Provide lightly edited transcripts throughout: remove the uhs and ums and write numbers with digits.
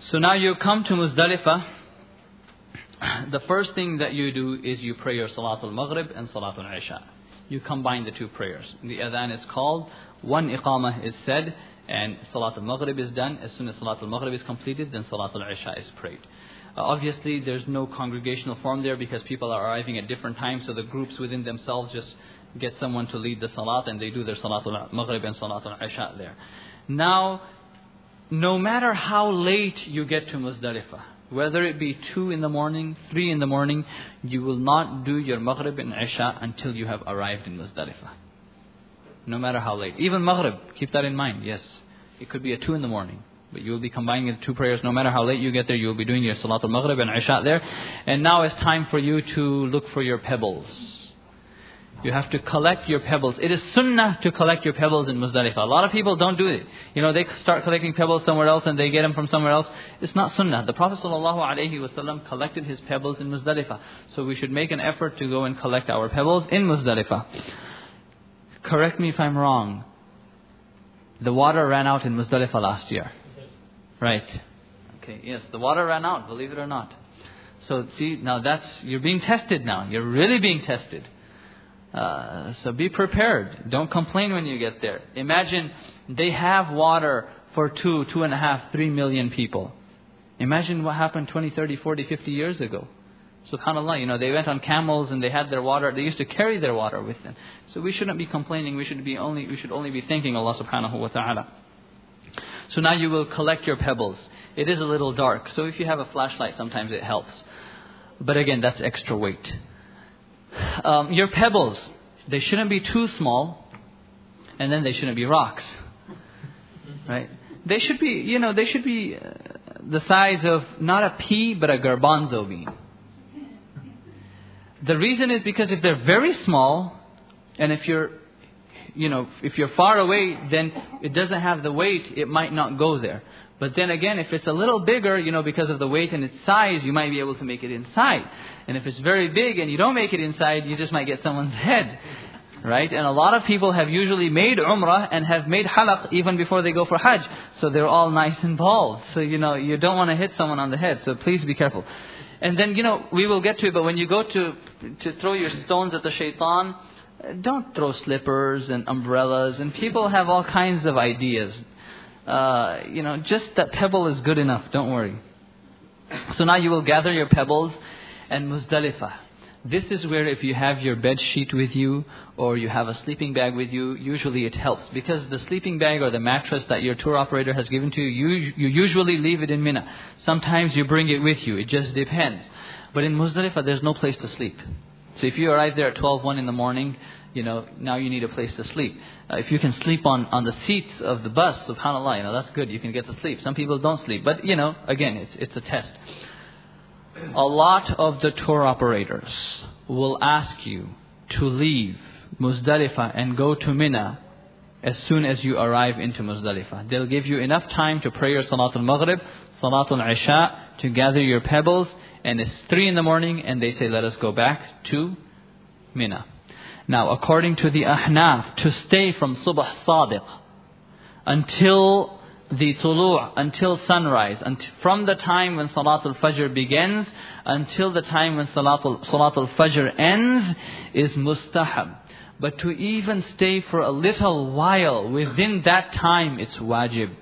So now you come to Muzdalifah. The first thing that you do is you pray your Salatul Maghrib and Salatul Isha. You combine the two prayers. The adhan is called, one iqamah is said, and Salatul Maghrib is done. As soon as Salatul Maghrib is completed, then Salatul Isha is prayed. Obviously, there's no congregational form there because people are arriving at different times, so the groups within themselves just get someone to lead the Salat and they do their Salatul Maghrib and Salatul Isha there. Now, no matter how late you get to Muzdalifah, whether it be 2 in the morning, 3 in the morning, you will not do your Maghrib and Isha until you have arrived in Muzdalifah. No matter how late. Even Maghrib, keep that in mind. Yes, it could be at 2 in the morning, but you will be combining the two prayers. No matter how late you get there, you will be doing your Salatul Maghrib and Isha there. And now it's time for you to look for your pebbles. You have to collect your pebbles. It is sunnah to collect your pebbles in Muzdalifah. A lot of people don't do it. They start collecting pebbles somewhere else and they get them from somewhere else. It's not sunnah. The Prophet ﷺ collected his pebbles in Muzdalifah. So we should make an effort to go and collect our pebbles in Muzdalifah. Correct me if I'm wrong. The water ran out in Muzdalifah last year. Right. Okay, yes, the water ran out, believe it or not. So see, now you're being tested now. You're really being tested. So be prepared. Don't complain when you get there. Imagine they have water for 2.5, 3 million people. Imagine what happened 20, 30, 40, 50 years ago. SubhanAllah, they went on camels and they had their water. They used to carry their water with them. So we shouldn't be complaining. We should only be thanking Allah subhanahu wa ta'ala. So now you will collect your pebbles. It is a little dark. So if you have a flashlight, sometimes it helps. But again, that's extra weight. Your pebbles, they shouldn't be too small, and then they shouldn't be rocks, right? They should be, the size of not a pea but a garbanzo bean. The reason is because if they're very small, and if you're far away, then it doesn't have the weight, it might not go there. But then again, if it's a little bigger, because of the weight and its size, you might be able to make it inside. And if it's very big and you don't make it inside, you just might get someone's head. Right? And a lot of people have usually made Umrah and have made Halaq even before they go for Hajj. So they're all nice and bald. So, you don't want to hit someone on the head. So please be careful. And then, we will get to it. But when you go to throw your stones at the shaitan, don't throw slippers and umbrellas. And people have all kinds of ideas. Just that pebble is good enough. Don't worry. So now you will gather your pebbles and Muzdalifah. This is where if you have your bed sheet with you or you have a sleeping bag with you, usually it helps. Because the sleeping bag or the mattress that your tour operator has given to you, you usually leave it in Mina. Sometimes you bring it with you. It just depends. But in Muzdalifah, there's no place to sleep. So if you arrive there at 12:01 in the morning, now you need a place to sleep. If you can sleep on the seats of the bus, subhanAllah, that's good. You can get to sleep. Some people don't sleep. But, again, it's a test. A lot of the tour operators will ask you to leave Muzdalifah and go to Mina as soon as you arrive into Muzdalifah. They'll give you enough time to pray your Salatul Maghrib, Salatul Isha, to gather your pebbles. And it's 3 in the morning and they say, let us go back to Mina. Now, according to the Ahnaf, to stay from Subh Sadiq until the Tulu', until sunrise, from the time when Salatul Fajr begins until the time when Salatul Fajr ends, is mustahab. But to even stay for a little while within that time, it's wajib.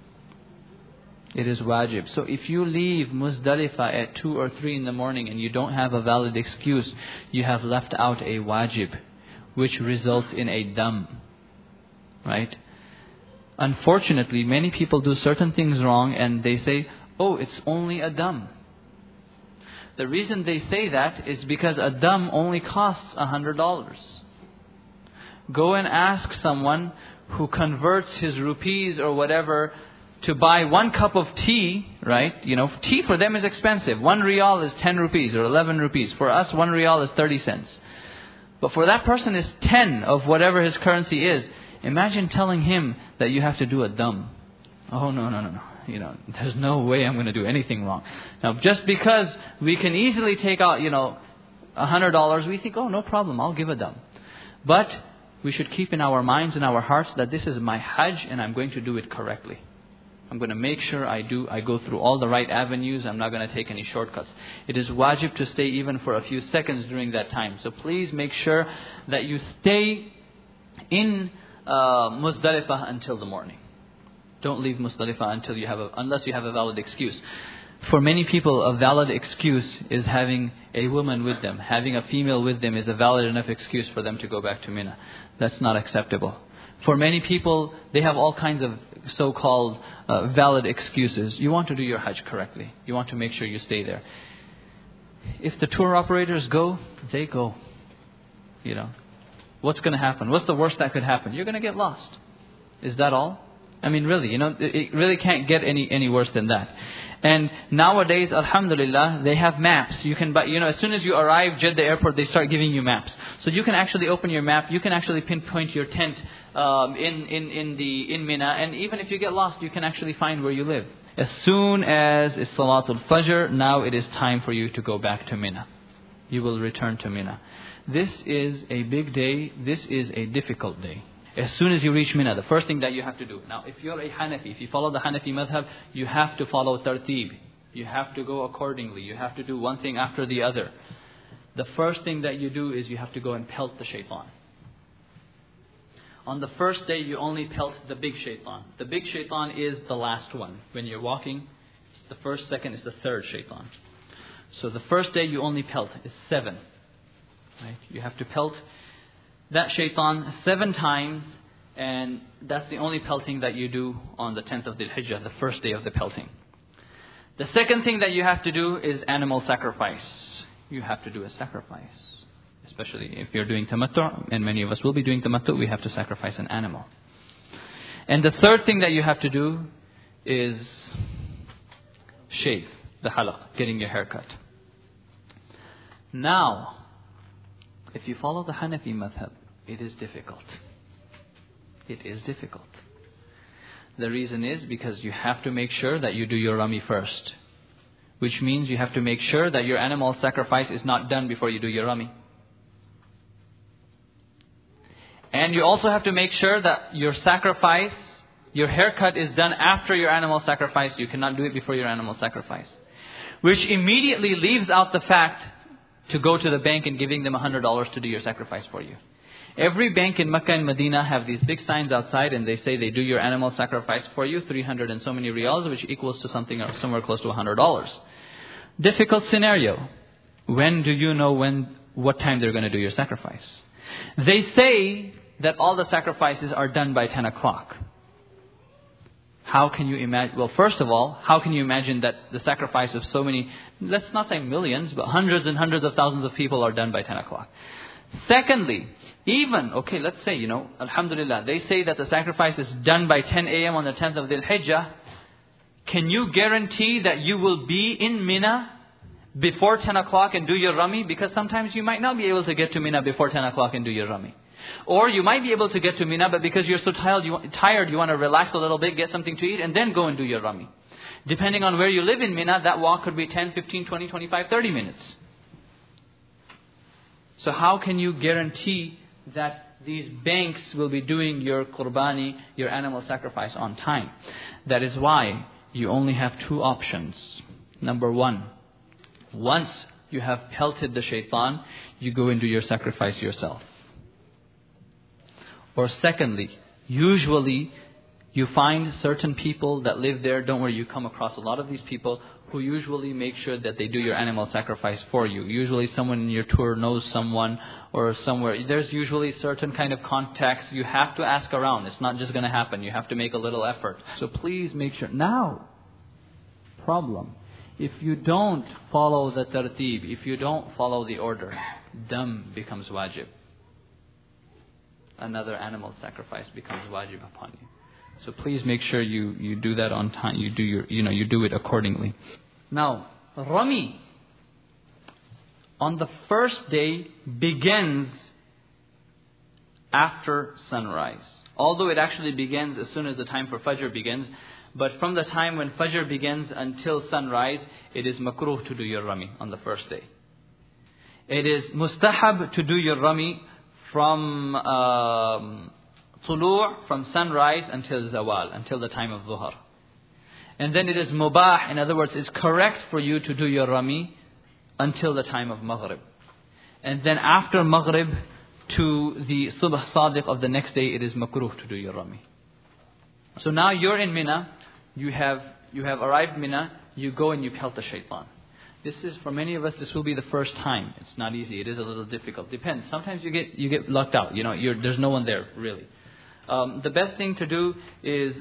It is wajib. So if you leave Muzdalifah at 2 or 3 in the morning and you don't have a valid excuse, you have left out a wajib, which results in a dam. Right? Unfortunately, many people do certain things wrong and they say, oh, it's only a dam. The reason they say that is because a dam only costs $100. Go and ask someone who converts his rupees or whatever to buy 1 cup of tea, right? Tea for them is expensive. 1 riyal is 10 rupees or 11 rupees. For us, 1 riyal is 30 cents. But for that person, it's 10 of whatever his currency is. Imagine telling him that you have to do a dam. Oh, no. There's no way I'm going to do anything wrong. Now, just because we can easily take out, $100, we think, oh, no problem, I'll give a dam. But we should keep in our minds and our hearts that this is my Hajj and I'm going to do it correctly. I'm going to make sure I go through all the right avenues. I'm not going to take any shortcuts. It is wajib to stay even for a few seconds during that time. So please make sure that you stay in Muzdalifah until the morning. Don't leave Muzdalifah unless you have a valid excuse. For many people, a valid excuse is having a woman with them. Having a female with them is a valid enough excuse for them to go back to Mina. That's not acceptable. For many people, they have all kinds of so-called valid excuses. You want to do your Hajj correctly. You want to make sure you stay there. If the tour operators go, they go. You know, what's going to happen? What's the worst that could happen? You're going to get lost. Is that all? I mean, really, it really can't get any worse than that. And nowadays, alhamdulillah, they have maps. You can buy, as soon as you arrive Jeddah airport, they start giving you maps. So you can actually open your map. You can actually pinpoint your tent in Mina. And even if you get lost, you can actually find where you live. As soon as it's Salatul Fajr, now it is time for you to go back to Mina. You will return to Mina. This is a big day. This is a difficult day. As soon as you reach Mina, the first thing that you have to do. Now, if you're a Hanafi, if you follow the Hanafi madhab, you have to follow tartib. You have to go accordingly. You have to do one thing after the other. The first thing that you do is you have to go and pelt the shaitan. On the first day, you only pelt the big shaitan. The big shaitan is the last one. When you're walking, it's the first, second, is the third shaitan. So the first day you only pelt is 7. Right? You have to pelt that shaitan 7 times, and that's the only pelting that you do on the 10th of Dhul Hijjah, the first day of the pelting. The second thing that you have to do is animal sacrifice. You have to do a sacrifice. Especially if you're doing tamattu', and many of us will be doing tamattu', we have to sacrifice an animal. And the third thing that you have to do is shave, the halaq, getting your hair cut. Now, if you follow the Hanafi madhab, it is difficult. It is difficult. The reason is because you have to make sure that you do your rami first. Which means you have to make sure that your animal sacrifice is not done before you do your rami. And you also have to make sure that your sacrifice, your haircut is done after your animal sacrifice. You cannot do it before your animal sacrifice. Which immediately leaves out the fact to go to the bank and giving them $100 to do your sacrifice for you. Every bank in Mecca and Medina have these big signs outside, and they say they do your animal sacrifice for you, 300 and so many riyals, which equals to something somewhere close to $100. Difficult scenario. When do you know what time they're going to do your sacrifice? They say that all the sacrifices are done by 10 o'clock. How can you imagine? Well, first of all, how can you imagine that the sacrifice of so many, let's not say millions, but hundreds and hundreds of thousands of people are done by 10 o'clock. Secondly, let's say, alhamdulillah, they say that the sacrifice is done by 10 a.m. on the 10th of Dhul Hijjah. Can you guarantee that you will be in Mina before 10 o'clock and do your rami? Because sometimes you might not be able to get to Mina before 10 o'clock and do your rami. Or you might be able to get to Mina, but because you're so tired, you want to relax a little bit, get something to eat, and then go and do your rami. Depending on where you live in Mina, that walk could be 10, 15, 20, 25, 30 minutes. So how can you guarantee that these banks will be doing your qurbani, your animal sacrifice on time? That is why you only have 2 options. Number 1, once you have pelted the shaitan, you go and do your sacrifice yourself. Or secondly, usually you find certain people that live there, don't worry, you come across a lot of these people who usually make sure that they do your animal sacrifice for you. Usually someone in your tour knows someone or somewhere. There's usually certain kind of contacts. You have to ask around. It's not just going to happen. You have to make a little effort. So please make sure. Now, problem. If you don't follow the tartib, if you don't follow the order, dam becomes wajib. Another animal sacrifice becomes wajib upon you. So please make sure you do that on time. You do it accordingly. Now, Rami on the first day begins after sunrise. Although it actually begins as soon as the time for Fajr begins, but from the time when Fajr begins until sunrise, it is makruh to do your Rami on the first day. It is mustahab to do your Rami from tulu', from sunrise until zawal, until the time of Dhuhr. And then it is mubah, in other words, it's correct for you to do your rami until the time of Maghrib. And then after Maghrib to the Subh Sadiq of the next day, it is makruh to do your rami. So now you're in Mina, you have arrived Mina, you go and you pelt the shaitan. This is, for many of us, this will be the first time. It's not easy. It is a little difficult. Depends. Sometimes you get lucked out. There's no one there really. The best thing to do is,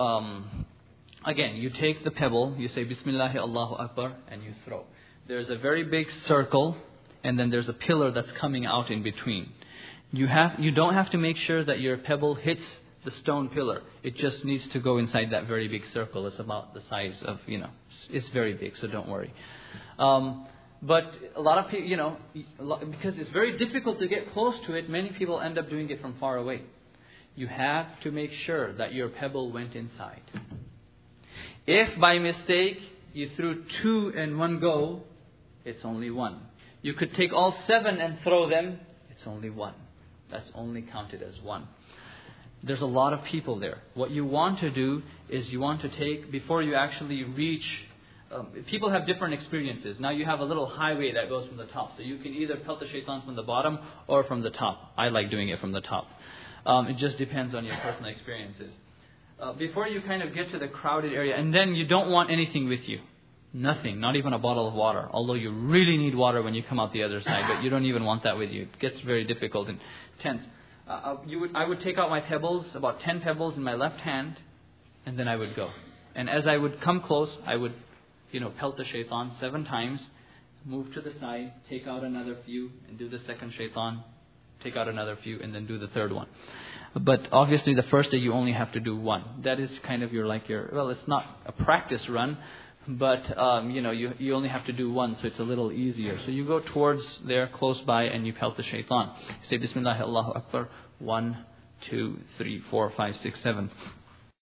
again, you take the pebble, you say Bismillah Allahu Akbar, and you throw. There's a very big circle, and then there's a pillar that's coming out in between. You don't have to make sure that your pebble hits the stone pillar. It just needs to go inside that very big circle. It's about the size of, it's very big, so don't worry. But a lot of people, because it's very difficult to get close to it, many people end up doing it from far away. You have to make sure that your pebble went inside. If by mistake you threw 2 in one go, it's only 1. You could take all 7 and throw them, it's only 1. That's only counted as 1. There's a lot of people there. What you want to do is you want to take, before you actually reach, people have different experiences. Now you have a little highway that goes from the top. So you can either pelt the shaitan from the bottom or from the top. I like doing it from the top. It just depends on your personal experiences. Before you kind of get to the crowded area, and then you don't want anything with you. Nothing, not even a bottle of water. Although you really need water when you come out the other side, but you don't even want that with you. It gets very difficult and tense. I would take out my pebbles, about 10 pebbles in my left hand, and then I would go. And as I would come close, I would, pelt the shaitan 7 times, move to the side, take out another few, and do the second shaitan, take out another few, and then do the third one. But obviously the first day you only have to do 1. That is kind of it's not a practice run, but you only have to do 1, so it's a little easier. So you go towards there, close by, and you pelt the shaitan. You say Bismillah Allahu Akbar, 1, 2, 3, 4, 5, 6, 7.